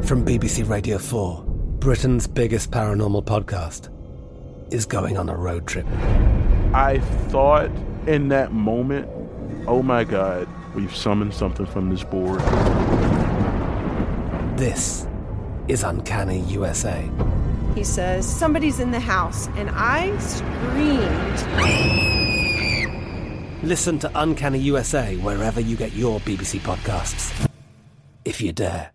From BBC Radio 4, Britain's biggest paranormal podcast is going on a road trip. I thought in that moment, oh my God, we've summoned something from this board. This is Uncanny USA. He says, somebody's in the house, and I screamed. Listen to Uncanny USA wherever you get your BBC podcasts, if you dare.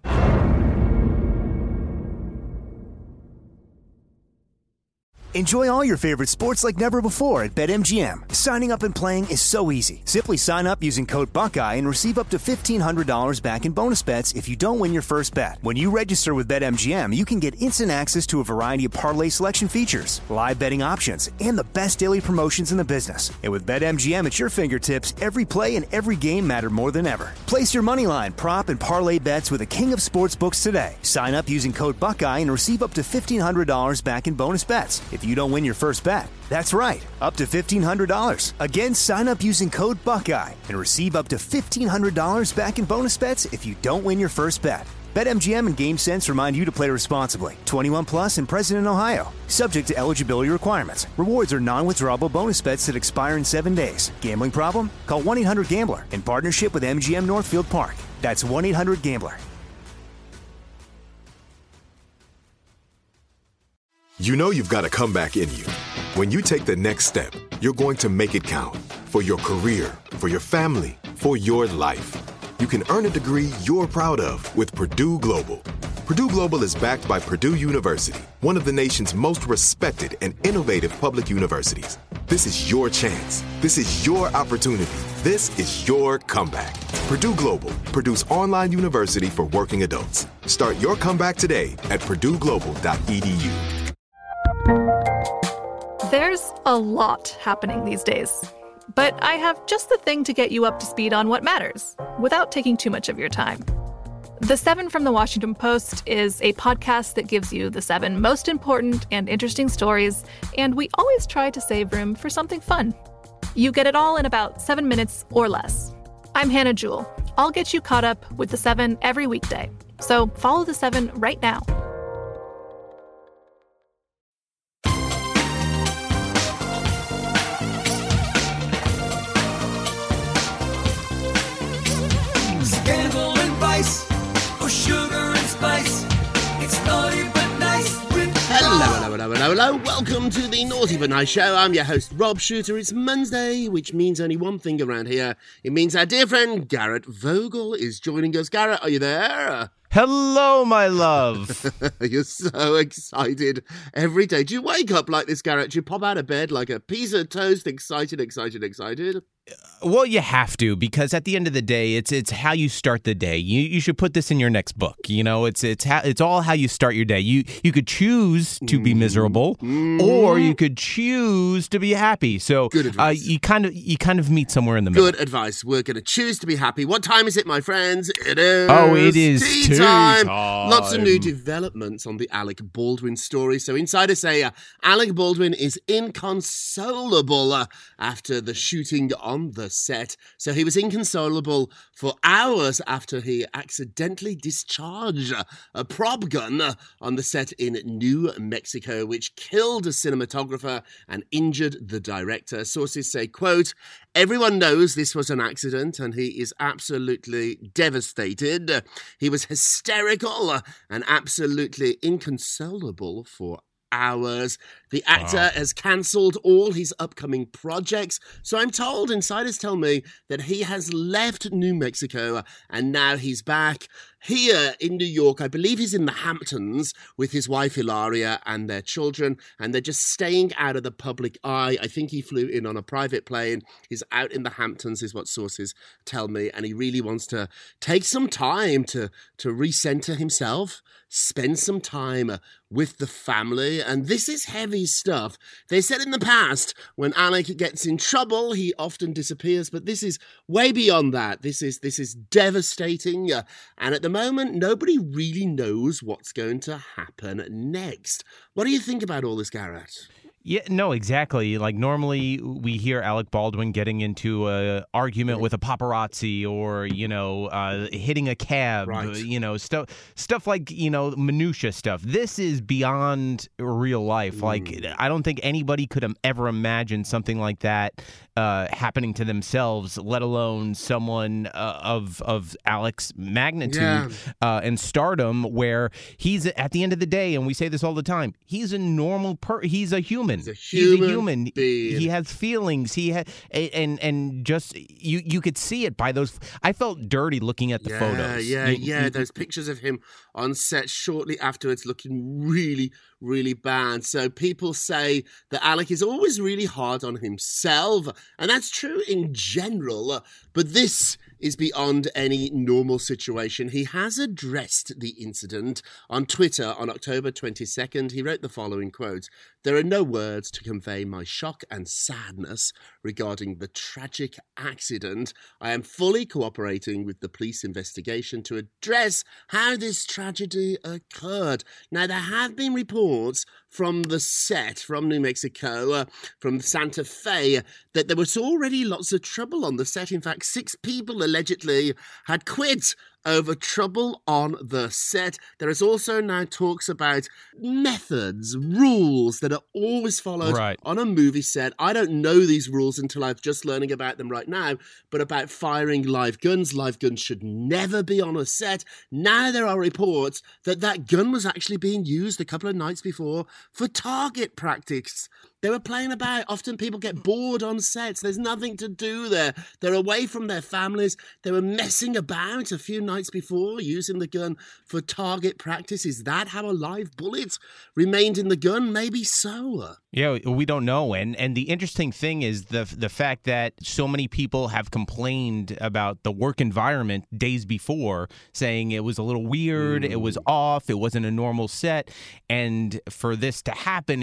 Enjoy all your favorite sports like never before at BetMGM. Signing up and playing is so easy. Simply sign up using code Buckeye and receive up to $1,500 back in bonus bets if you don't win your first bet. When you register with BetMGM, you can get instant access to a variety of parlay selection features, live betting options, and the best daily promotions in the business. And with BetMGM at your fingertips, every play and every game matter more than ever. Place your moneyline, prop, and parlay bets with the king of sportsbooks today. Sign up using code Buckeye and receive up to $1,500 back in bonus bets if you don't win your first bet. That's right, up to $1,500. Again, sign up using code Buckeye and receive up to $1,500 back in bonus bets if you don't win your first bet. BetMGM and GameSense remind you to play responsibly. 21 plus and present in Ohio. Subject to eligibility requirements. Rewards are non-withdrawable bonus bets that expire in 7 days. Gambling problem? Call 1-800-GAMBLER in partnership with MGM Northfield Park. That's 1-800-GAMBLER. You know you've got a comeback in you. When you take the next step, you're going to make it count. For your career, for your family, for your life. You can earn a degree you're proud of with Purdue Global. Purdue Global is backed by Purdue University, one of the nation's most respected and innovative public universities. This is your chance. This is your opportunity. This is your comeback. Purdue Global, Purdue's online university for working adults. Start your comeback today at purdueglobal.edu. There's a lot happening these days, but I have just the thing to get you up to speed on what matters without taking too much of your time. The 7 from the Washington Post is a podcast that gives you the 7 most important and interesting stories, and we always try to save room for something fun. You get it all in about 7 minutes or less. I'm Hannah Jewell. I'll get you caught up with the 7 every weekday, so follow the 7 right now. Scandal and vice, or sugar and spice. It's naughty but nice with Hello. Welcome to the Naughty But Nice Show. I'm your host, Rob Shooter. It's Monday, which means only one thing around here. It means our dear friend Garrett Vogel is joining us. Garrett, are you there? Hello, my love. You're so excited every day. Do you wake up like this, Garrett? Do you pop out of bed like a piece of toast, excited? Well, you have to, because at the end of the day, it's how you start the day. You should put this in your next book. You know, it's all how you start your day. You could choose to be miserable, or you could choose to be happy. So good advice. You kind of meet somewhere in the middle. Good advice. We're going to choose to be happy. What time is it, my friends? It is. Oh, it is tea time. Lots of new developments on the Alec Baldwin story. So insiders say Alec Baldwin is inconsolable after the shooting on the set. So he was inconsolable for hours after he accidentally discharged a prop gun on the set in New Mexico, which killed a cinematographer and injured the director. Sources say, quote, "Everyone knows this was an accident and he is absolutely devastated. He was hysterical and absolutely inconsolable for hours. The actor has cancelled all his upcoming projects. So I'm told, insiders tell me, that he has left New Mexico and now he's back here in New York. I believe he's in the Hamptons with his wife Hilaria and their children, and they're just staying out of the public eye. I think he flew in on a private plane. He's out in the Hamptons is what sources tell me, and he really wants to take some time to recenter himself, spend some time with the family, and this is heavy stuff. They said in the past, when Alec gets in trouble, he often disappears, but this is way beyond that. This is devastating, and at the moment, nobody really knows what's going to happen next. What do you think about all this, Garrett? Yeah, no, exactly. Like normally we hear Alec Baldwin getting into a argument with a paparazzi or, hitting a cab, stuff like, minutia stuff. This is beyond real life. Like I don't think anybody could ever imagine something like that happening to themselves, let alone someone of Alec's magnitude and stardom, where he's at the end of the day, and we say this all the time, he's a normal he's a human. He's a human being. He has feelings. He had and just you could see it by those. I felt dirty looking at the photos. Those pictures of him on set shortly afterwards looking really, really bad. So people say that Alec is always really hard on himself, and that's true in general. But this is beyond any normal situation. He has addressed the incident on Twitter on October 22nd. He wrote the following quote: "There are no words to convey my shock and sadness regarding the tragic accident. I am fully cooperating with the police investigation to address how this tragedy occurred." Now, there have been reports from the set, from New Mexico, from Santa Fe, that there was already lots of trouble on the set. In fact, 6 people allegedly had quit over trouble on the set. There is also now talks about methods, rules that are always followed on a movie set. I don't know these rules until I'm just learning about them right now, but about firing live guns. Live guns should never be on a set. Now there are reports that that gun was actually being used a couple of nights before for target practice. They were playing about. Often people get bored on sets. There's nothing to do there. They're away from their families. They were messing about a few nights before, using the gun for target practice. Is that how a live bullet remained in the gun? Maybe so. Yeah, we don't know. And the interesting thing is the fact that so many people have complained about the work environment days before, saying it was a little weird, it was off, it wasn't a normal set. And for this to happen,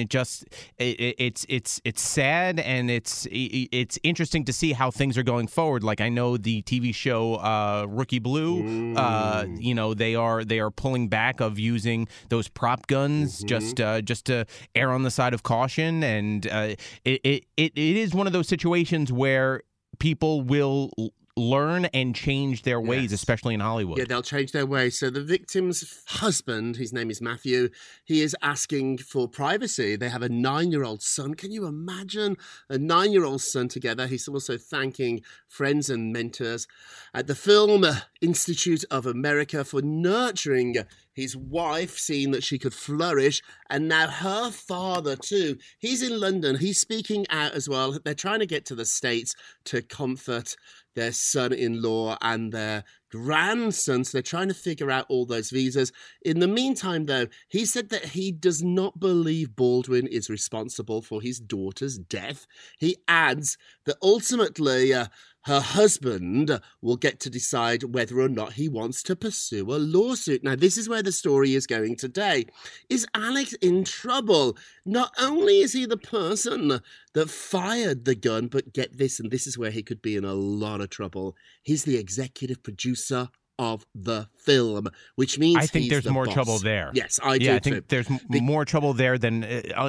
it's sad, and it's interesting to see how things are going forward. Like I know the TV show Rookie Blue, they are pulling back of using those prop guns just to err on the side of caution, and it is one of those situations where people will learn and change their ways, especially in Hollywood. Yeah, they'll change their ways. So the victim's husband, his name is Matthew, he is asking for privacy. They have a 9-year-old son. Can you imagine a 9-year-old son together? He's also thanking friends and mentors at the Film Institute of America for nurturing his wife, seeing that she could flourish, and now her father too. He's in London. He's speaking out as well. They're trying to get to the States to comfort their son-in-law and their grandson, so they're trying to figure out all those visas. In the meantime, though, he said that he does not believe Baldwin is responsible for his daughter's death. He adds that ultimately her husband will get to decide whether or not he wants to pursue a lawsuit. Now, this is where the story is going today. Is Alex in trouble? Not only is he the person that fired the gun, but get this, and this is where he could be in a lot of trouble. He's the executive producer of the film, which means I think he's there's the more boss. trouble there. Yes, I do. I think there's more trouble there than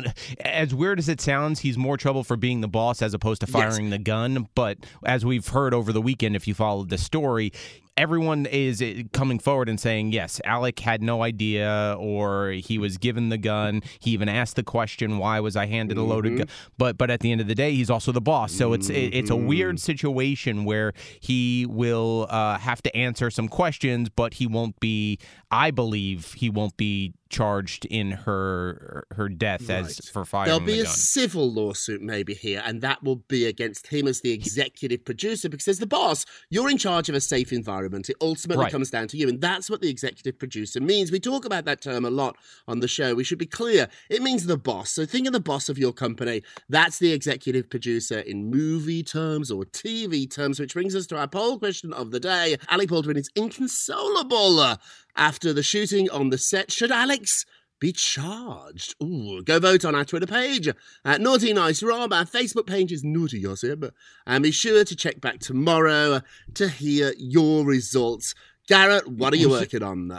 as weird as it sounds. He's more trouble for being the boss as opposed to firing the gun. But as we've heard over the weekend, if you followed the story, everyone is coming forward and saying, yes, Alec had no idea, or he was given the gun. He even asked the question, why was I handed a loaded gun? But at the end of the day, he's also the boss. So it's a weird situation where he will have to answer some questions, but he won't be, I believe, he won't be charged in her death as for firing the gun. There'll be a civil lawsuit maybe here, and that will be against him as the executive producer, because as the boss, you're in charge of a safe environment. It ultimately comes down to you, and that's what the executive producer means. We talk about that term a lot on the show. We should be clear. It means the boss. So think of the boss of your company. That's the executive producer in movie terms or TV terms, which brings us to our poll question of the day. Alec Baldwin is inconsolable after the shooting on the set. Should Alex be charged? Ooh, go vote on our Twitter page at Naughty Nice Rob. Our Facebook page is Naughty Yosib. And be sure to check back tomorrow to hear your results. Garrett, what are you working on?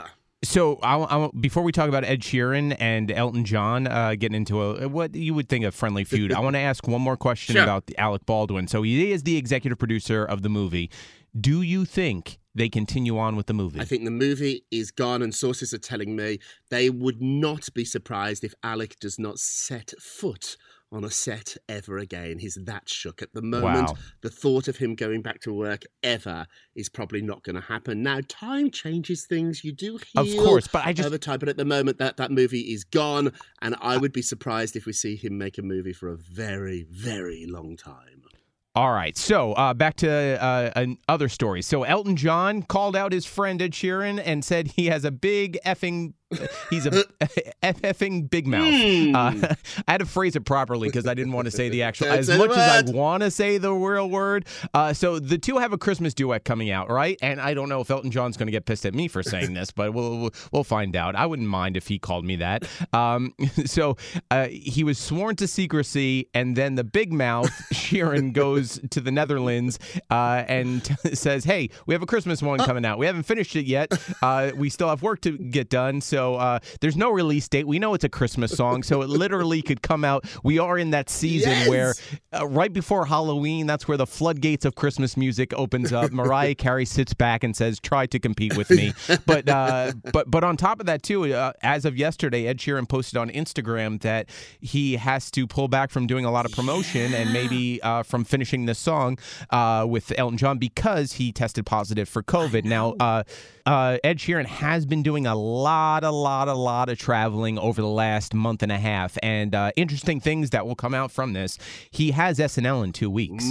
So, before we talk about Ed Sheeran and Elton John getting into what you would think a friendly feud, I want to ask one more question about Alec Baldwin. So, he is the executive producer of the movie. Do you think they continue on with the movie? I think the movie is gone, and sources are telling me they would not be surprised if Alec does not set foot on a set ever again. He's that shook at the moment. Wow. The thought of him going back to work ever is probably not going to happen. Now, time changes things. You do heal of course, but over time. But at the moment, that movie is gone, and I would be surprised if we see him make a movie for a very, very long time. All right, so back to other stories. So Elton John called out his friend Ed Sheeran and said he has a big effing... He's a effing big mouth. I had to phrase it properly because I didn't want to say the actual... As much as I want to say the real word. So the two have a Christmas duet coming out, right? And I don't know if Elton John's going to get pissed at me for saying this, but we'll find out. I wouldn't mind if he called me that. So he was sworn to secrecy, and then the big mouth, Sheeran, goes to the Netherlands and says, hey, we have a Christmas one coming out. We haven't finished it yet. We still have work to get done. So there's no release date. We know it's a Christmas song, so it literally could come out. We are in that season where right before Halloween, that's where the floodgates of Christmas music opens up. Mariah Carey sits back and says, try to compete with me. But on top of that, too, as of yesterday, Ed Sheeran posted on Instagram that he has to pull back from doing a lot of promotion and maybe from finishing this song with Elton John because he tested positive for COVID. Now, Ed Sheeran has been doing a lot of traveling over the last month and a half, and interesting things that will come out from this. He has SNL in 2 weeks.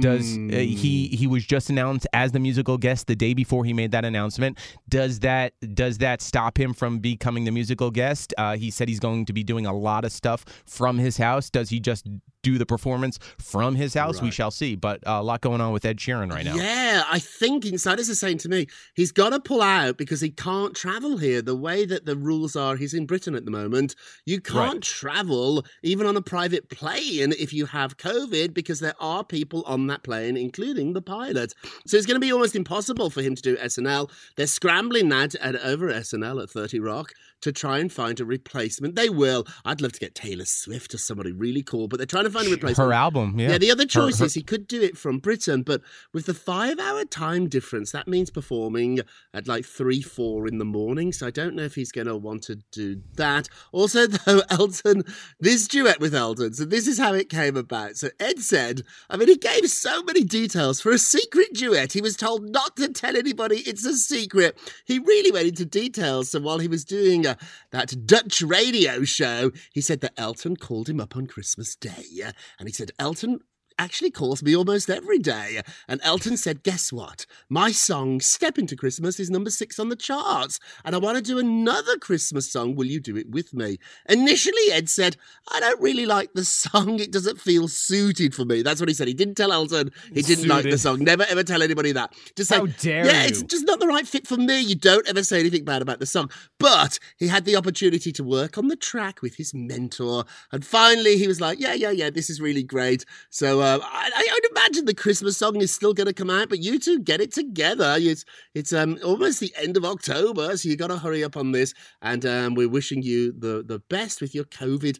He was just announced as the musical guest the day before he made that announcement. Does that stop him from becoming the musical guest? He said he's going to be doing a lot of stuff from his house. Does he just do the performance from his house? Right. We shall see. But a lot going on with Ed Sheeran right now. Yeah, I think insiders are saying to me, he's got to pull out because he can't travel here. The way that the rules are, he's in Britain at the moment. You can't travel even on a private plane if you have COVID because there are people on that plane, including the pilot. So it's going to be almost impossible for him to do SNL. They're scrambling now over SNL at 30 Rock to try and find a replacement. They will. I'd love to get Taylor Swift or somebody really cool, but they're trying to find a replacement. Her album, yeah. Yeah, the other choice is he could do it from Britain, but with the 5-hour time difference, that means performing at like 3-4 in the morning, so I don't know if he's going to want to do that. Also, though, Elton, this duet with Elton, so this is how it came about. So Ed said, he gave so many details for a secret duet. He was told not to tell anybody it's a secret. He really went into details. So while he was doing that Dutch radio show, he said that Elton called him up on Christmas Day. And he said, Elton actually calls me almost every day. And Elton said, guess what? My song, Step Into Christmas, is number 6 on the charts. And I want to do another Christmas song. Will you do it with me? Initially, Ed said, I don't really like the song. It doesn't feel suited for me. That's what he said. He didn't tell Elton he didn't like the song. Never, ever tell anybody that. Just say, how dare yeah, you? It's just not the right fit for me. You don't ever say anything bad about the song. But he had the opportunity to work on the track with his mentor. And finally, he was like, yeah, this is really great. So I would imagine the Christmas song is still going to come out, but you two get it together. It's almost the end of October, so you got to hurry up on this. And we're wishing you the best with your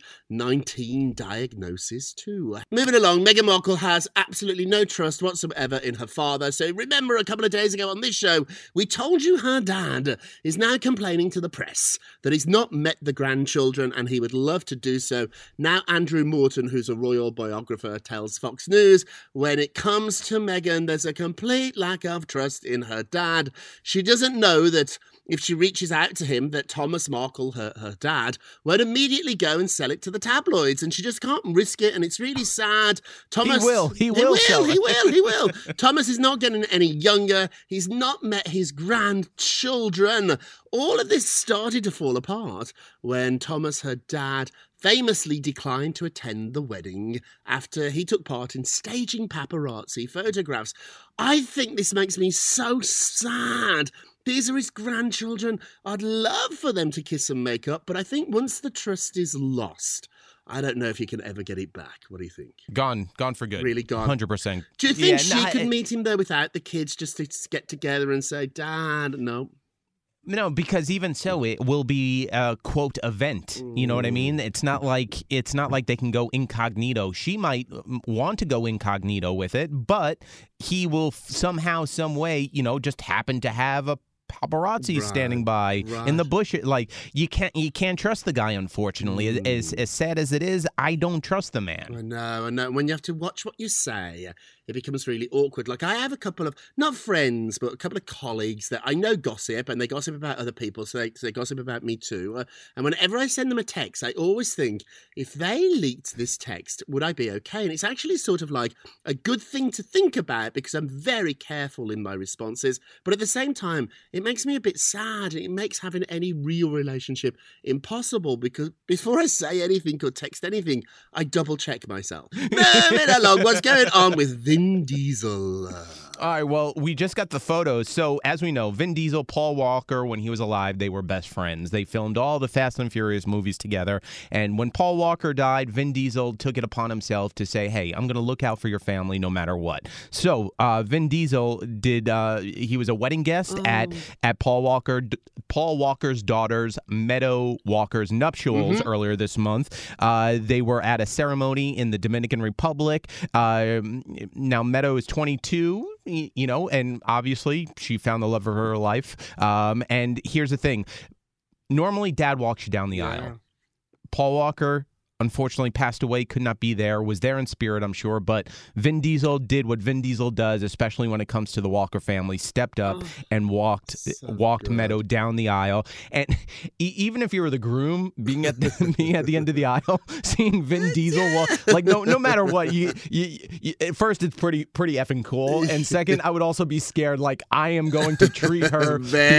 COVID-19 diagnosis too. Moving along, Meghan Markle has absolutely no trust whatsoever in her father. So remember a couple of days ago on this show, we told you her dad is now complaining to the press that he's not met the grandchildren and he would love to do so. Now Andrew Morton, who's a royal biographer, tells Fox News, when it comes to Meghan, there's a complete lack of trust in her dad. She doesn't know that if she reaches out to him, that Thomas Markle, her dad, won't immediately go and sell it to the tabloids, and she just can't risk it, and it's really sad. Thomas, He will. Thomas is not getting any younger. He's not met his grandchildren. All of this started to fall apart when Thomas, her dad, famously declined to attend the wedding after he took part in staging paparazzi photographs. I think this makes me so sad. These are his grandchildren. I'd love for them to kiss and make up, but I think once the trust is lost, I don't know if you can ever get it back. What do you think? Gone for good. Really gone? 100%. Do you think she could meet him there without the kids just to get together and say, Dad, no? No, because even so, it will be a quote event. You know what I mean? It's not like they can go incognito. She might want to go incognito with it, but he will somehow, some way, just happen to have a paparazzi standing by in the bush. Like you can't trust the guy. Unfortunately, as sad as it is, I don't trust the man. I know. When you have to watch what you say, it becomes really awkward. Like I have a couple of, not friends, but a couple of colleagues that I know gossip, and they gossip about other people, so they gossip about me too. And whenever I send them a text, I always think, if they leaked this text, would I be okay? And it's actually sort of like a good thing to think about, because I'm very careful in my responses. But at the same time, it makes me a bit sad. It makes having any real relationship impossible, because before I say anything or text anything, I double check myself. Moving along, what's going on with Vin Diesel? All right, well, we just got the photos. So, as we know, Vin Diesel, Paul Walker, when he was alive, they were best friends. They filmed all the Fast and Furious movies together. And when Paul Walker died, Vin Diesel took it upon himself to say, hey, I'm going to look out for your family no matter what. So, Vin Diesel did, he was a wedding guest at Paul Walker's daughter's, Meadow Walker's nuptials earlier this month. They were at a ceremony in the Dominican Republic. Now, Meadow is 22. And obviously she found the love of her life. And here's the thing. Normally, Dad walks you down the aisle. Paul Walker, unfortunately, passed away, could not be there, was there in spirit, I'm sure. But Vin Diesel did what Vin Diesel does, especially when it comes to the Walker family, stepped up and walked Meadow down the aisle. And even if you were the groom, being at the end of the aisle, seeing Vin Diesel walk, like no matter what, you at first it's pretty effing cool, and second, I would also be scared. Like I am going to treat her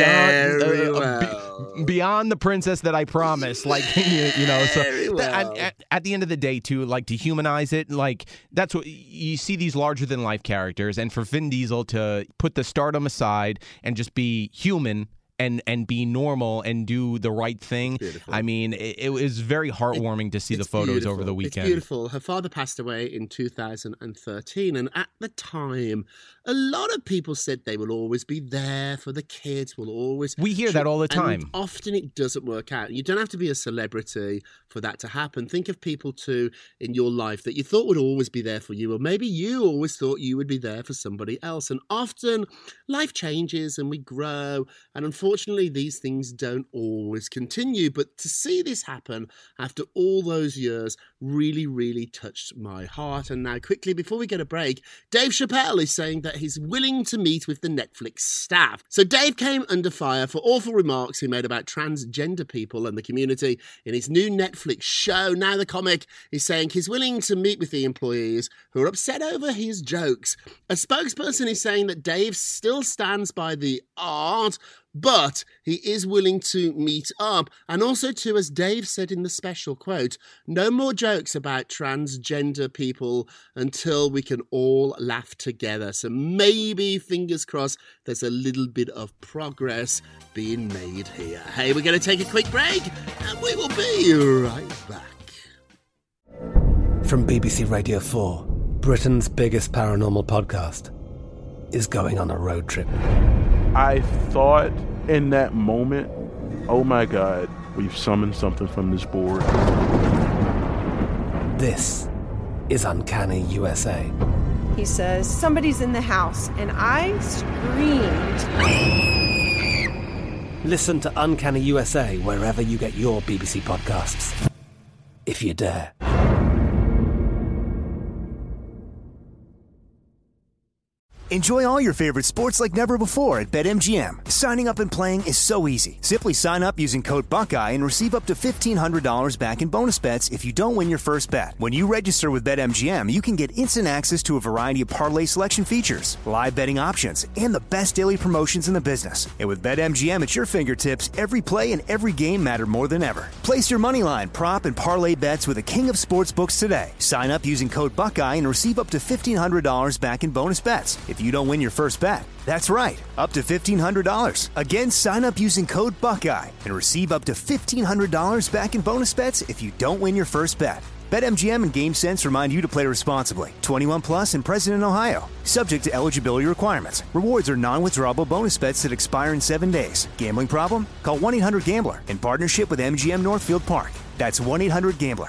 beyond the princess that I promised. Like so. At the end of the day, too, like to humanize it, like that's what you see, these larger than life characters, and for Vin Diesel to put the stardom aside and just be human and be normal and do the right thing. I mean, it was very heartwarming to see the photos over the weekend. It's beautiful. Her father passed away in 2013, and at the time, a lot of people said they will always be there for the kids. We hear that all the time. And often it doesn't work out. You don't have to be a celebrity for that to happen. Think of people too in your life that you thought would always be there for you, or maybe you always thought you would be there for somebody else. And often life changes and we grow, and unfortunately these things don't always continue. But to see this happen after all those years really, really touched my heart. And now quickly, before we get a break, Dave Chappelle is saying that he's willing to meet with the Netflix staff. So Dave came under fire for awful remarks he made about transgender people and the community in his new Netflix show. Now the comic is saying he's willing to meet with the employees who are upset over his jokes. A spokesperson is saying that Dave still stands by the art, but he is willing to meet up. And also too, as Dave said in the special, quote, no more jokes about transgender people until we can all laugh together. So maybe, fingers crossed, there's a little bit of progress being made here. Hey, we're going to take a quick break and we will be right back. From BBC Radio 4, Britain's biggest paranormal podcast is going on a road trip. I thought in that moment, oh my God, we've summoned something from this board. This is Uncanny USA. He says, somebody's in the house, and I screamed. Listen to Uncanny USA wherever you get your BBC podcasts, if you dare. Enjoy all your favorite sports like never before at BetMGM. Signing up and playing is so easy. Simply sign up using code Buckeye and receive up to $1,500 back in bonus bets if you don't win your first bet. When you register with BetMGM, you can get instant access to a variety of parlay selection features, live betting options, and the best daily promotions in the business. And with BetMGM at your fingertips, every play and every game matter more than ever. Place your moneyline, prop, and parlay bets with the king of sportsbooks today. Sign up using code Buckeye and receive up to $1,500 back in bonus bets if you don't win your first bet. That's right, up to $1,500. Again, sign up using code Buckeye and receive up to $1,500 back in bonus bets if you don't win your first bet. BetMGM and GameSense remind you to play responsibly. 21 plus and present in Ohio. Subject to eligibility requirements. Rewards are non-withdrawable bonus bets that expire in 7 days. Gambling problem? Call 1-800-GAMBLER in partnership with MGM Northfield Park. That's 1-800-GAMBLER.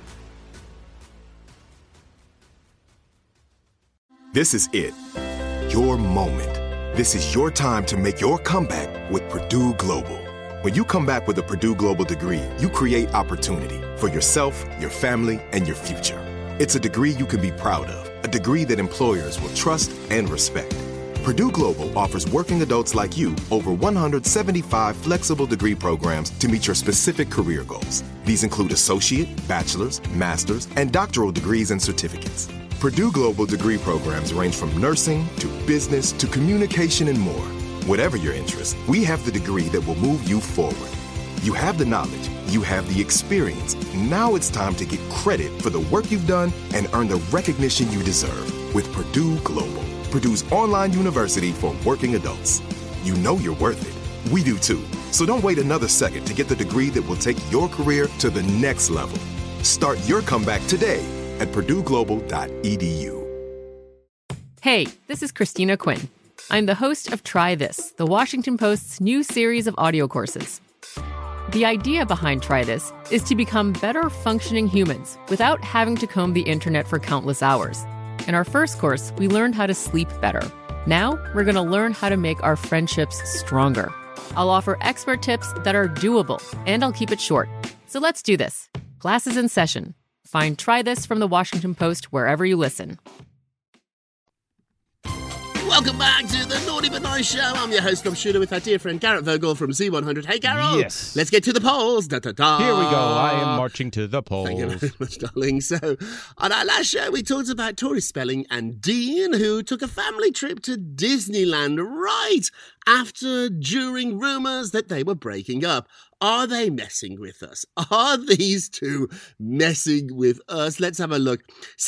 This is it. Your moment. This is your time to make your comeback with Purdue Global. When you come back with a Purdue Global degree, you create opportunity for yourself, your family, and your future. It's a degree you can be proud of, a degree that employers will trust and respect. Purdue Global offers working adults like you over 175 flexible degree programs to meet your specific career goals. These include associate, bachelor's, master's, and doctoral degrees and certificates. Purdue Global degree programs range from nursing to business to communication and more. Whatever your interest, we have the degree that will move you forward. You have the knowledge, you have the experience. Now it's time to get credit for the work you've done and earn the recognition you deserve with Purdue Global, Purdue's online university for working adults. You know you're worth it. We do too. So don't wait another second to get the degree that will take your career to the next level. Start your comeback today at purdueglobal.edu. Hey, this is Christina Quinn. I'm the host of Try This, the Washington Post's new series of audio courses. The idea behind Try This is to become better functioning humans without having to comb the internet for countless hours. In our first course, we learned how to sleep better. Now, we're going to learn how to make our friendships stronger. I'll offer expert tips that are doable, and I'll keep it short. So let's do this. Class is in session. Find Try This from the Washington Post wherever you listen. Welcome back to the Naughty But Nice Show. I'm your host, Rob Shooter, with our dear friend Garrett Vogel from Z100. Hey, Garrett. Yes. Let's get to the polls. Da-da-da. Here we go. I am marching to the polls. Thank you very much, darling. So, on our last show, we talked about Tori Spelling and Dean, who took a family trip to Disneyland right during rumors that they were breaking up. Are they messing with us? Are these two messing with us? Let's have a look.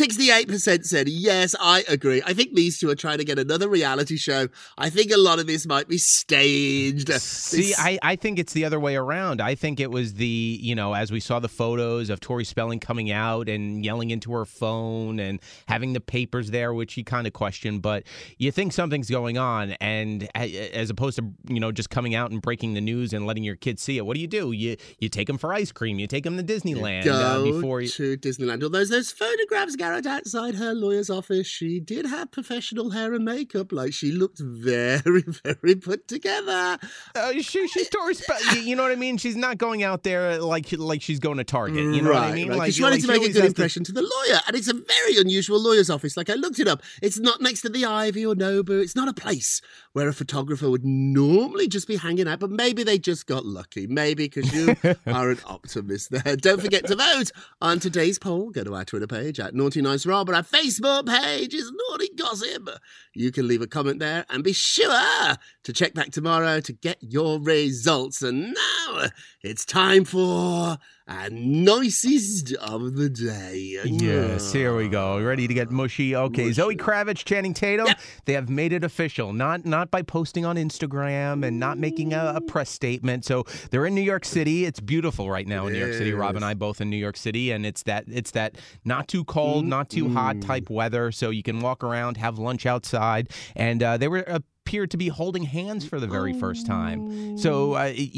68% said, yes, I agree. I think these two are trying to get another reality show. I think a lot of this might be staged. See, I think it's the other way around. I think it was as we saw the photos of Tori Spelling coming out and yelling into her phone and having the papers there, which he kind of questioned. But you think something's going on, and as opposed to, just coming out and breaking the news and letting your kids see it, what do? You take them for ice cream. You take them to Disneyland to Disneyland. Although those photographs, Garrett, outside her lawyer's office, she did have professional hair and makeup. Like, she looked very, very put together. She's Tori Spelling. You know what I mean? She's not going out there like she's going to Target. You know what I mean? Right. Like, she wanted to make a good impression to the lawyer, and it's a very unusual lawyer's office. Like, I looked it up. It's not next to the Ivy or Nobu. It's not a place where a photographer would normally just be hanging out, but maybe they just got lucky. Maybe because you are an optimist there. Don't forget to vote on today's poll. Go to our Twitter page at Naughty Nice Rob, and our Facebook page is Naughty Gossip. You can leave a comment there, and be sure to check back tomorrow to get your results. And now it's time for our nicest of the day. Yes, here we go. Ready to get mushy? Okay, mushy. Zoe Kravitz, Channing Tatum, they have made it official. Not by posting on Instagram and not making a press statement. So they're in New York City. It's beautiful right now in New York City. Rob and I both in New York City, and it's that not too cold, not too hot type weather. So you can walk around, have lunch outside, and they were appeared to be holding hands for the very first time. So,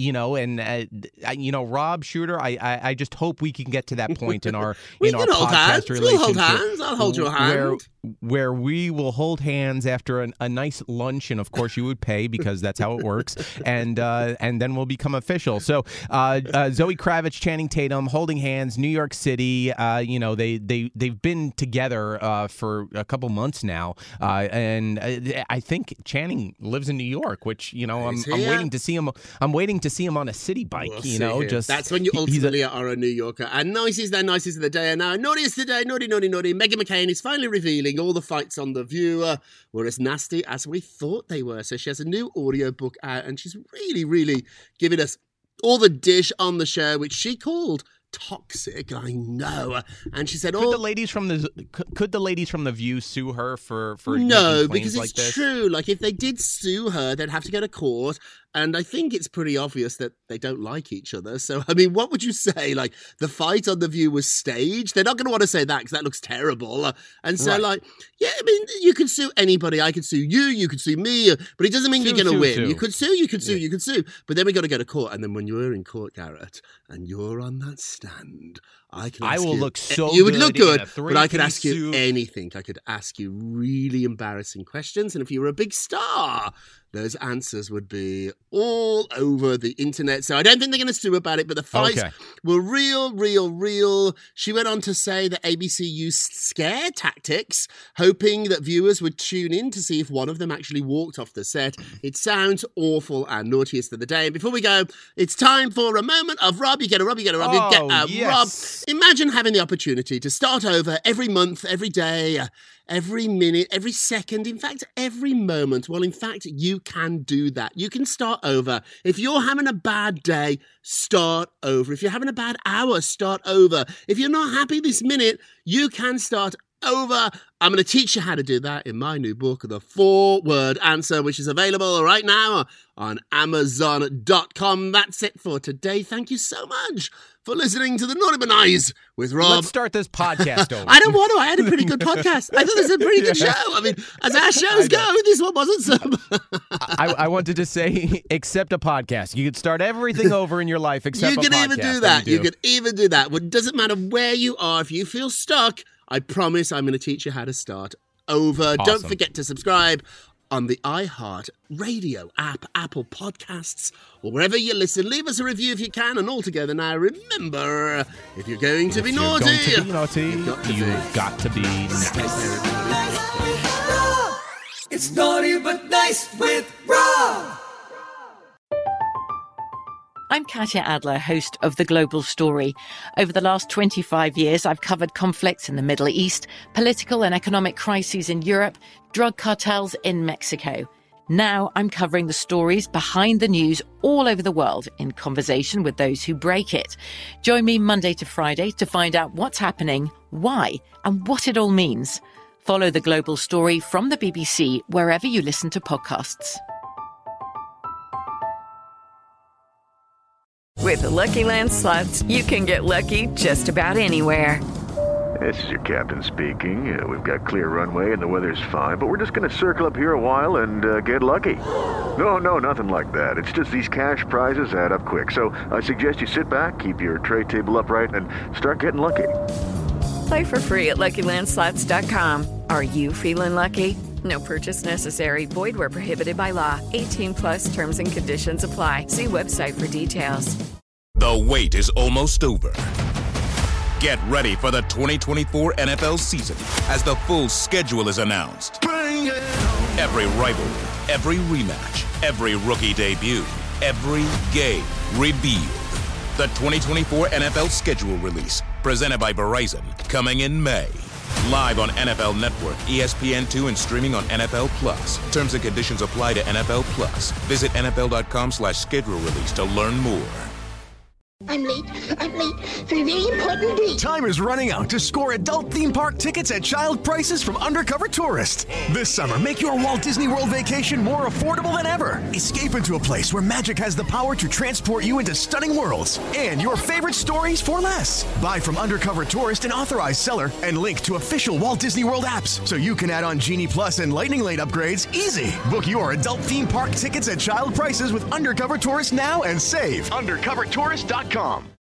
Rob Shooter, I just hope we can get to that point in our podcast relationship. We'll hold hands. I'll hold your hand. Where we will hold hands after a nice lunch, and of course you would pay because that's how it works, and then we'll become official. So Zoe Kravitz, Channing Tatum, holding hands, New York City. They've been together for a couple months now, and I think Channing lives in New York, which I'm waiting to see him. I'm waiting to see him on a city bike. That's when you ultimately are a New Yorker. And nicest of the day, and now naughtiest today, naughty. Meghan McCain is finally revealing all the fights on The View were as nasty as we thought they were. So she has a new audiobook out, and she's really, really giving us all the dish on the show, which she called toxic. I know. And she said, could the ladies from the View sue her for no, making claims because like it's this? true. Like, if they did sue her, they'd have to go to court, And I think it's pretty obvious that they don't like each other. So, I mean, what would you say? Like, the fight on The View was staged? They're not going to want to say that because that looks terrible. And so, Right. yeah, I mean, you could sue anybody. I could sue you could sue me. But it doesn't mean you're going to win. sue. You could sue, you could sue. But then we got to go to court. And then when you're in court, Garrett, and you're on that stand, I will look so You would good look in good, a but I could three-piece ask you suit. anything. I could ask you really embarrassing questions. And if you were a big star, those answers would be all over the internet. So I don't think they're going to sue about it, but the fights Okay. were real. She went on to say that ABC used scare tactics, hoping that viewers would tune in to see if one of them actually walked off the set. It sounds awful and naughtiest of the day. And before we go, it's time for a moment of Rob. You get a Rob, you get a Rob, you get a Rob. Imagine having the opportunity to start over every month, every day, every minute, every second, in fact, every moment. Well, in fact, you can do that. You can start over. If you're having a bad day, start over. If you're having a bad hour, start over. If you're not happy this minute, you can start over. I'm going to teach you how to do that in my new book, The 4-Word Answer, which is available right now on Amazon.com. That's it for today. Thank you so much for listening to The Naughty But Nice with Rob. Let's start this podcast over. I don't want to. I had a pretty good podcast. I thought this was a pretty good show. I mean, as our shows go, this one wasn't so I wanted to say, except a podcast. You could start everything over in your life except You a can podcast. even do and that. You do. can even do that. Well, it doesn't matter where you are. If you feel stuck, I promise I'm going to teach you how to start over. Don't Awesome. forget to subscribe on the iHeart Radio app, Apple Podcasts, or wherever you listen. Leave us a review if you can. And all together now, remember, if you're going to be If you're naughty, going to be naughty, you've got to be nice. It's Naughty But Nice with Rob. I'm Katya Adler, host of The Global Story. Over the last 25 years, I've covered conflicts in the Middle East, political and economic crises in Europe, drug cartels in Mexico. Now I'm covering the stories behind the news all over the world in conversation with those who break it. Join me Monday to Friday to find out what's happening, why, and what it all means. Follow The Global Story from the BBC wherever you listen to podcasts. With the Lucky Land Slots, you can get lucky just about anywhere. This is your captain speaking. We've got clear runway and the weather's fine, but we're just going to circle up here a while and get lucky. No, nothing like that. It's just these cash prizes add up quick. So I suggest you sit back, keep your tray table upright, and start getting lucky. Play for free at LuckyLandSlots.com. Are you feeling lucky? No purchase necessary. Void where prohibited by law. 18+ terms and conditions apply. See website for details. The wait is almost over. Get ready for the 2024 NFL season as the full schedule is announced. Every rivalry, every rematch, every rookie debut, every game revealed. The 2024 NFL schedule release, presented by Verizon, coming in May. Live on NFL Network, ESPN2, and streaming on NFL Plus. Terms and conditions apply to NFL Plus. Visit NFL.com/schedule release to learn more. I'm late for a very important date. Time is running out to score adult theme park tickets at child prices from Undercover Tourist. This summer, make your Walt Disney World vacation more affordable than ever. Escape into a place where magic has the power to transport you into stunning worlds and your favorite stories for less. Buy from Undercover Tourist, an authorized seller, and link to official Walt Disney World apps so you can add on Genie Plus and Lightning Lane upgrades easy. Book your adult theme park tickets at child prices with Undercover Tourist now and save. UndercoverTourist.com.